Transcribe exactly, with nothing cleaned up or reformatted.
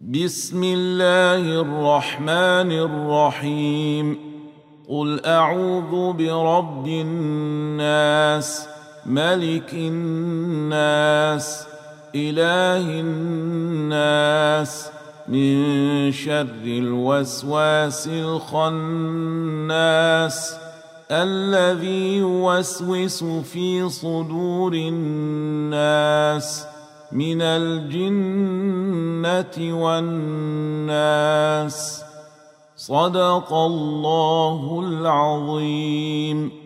بسم الله الرحمن الرحيم قل أعوذ برب الناس ملك الناس إله الناس من شر الوسواس الخناس الذي يوسوس في صدور الناس من الجنة والناس. صدق الله العظيم.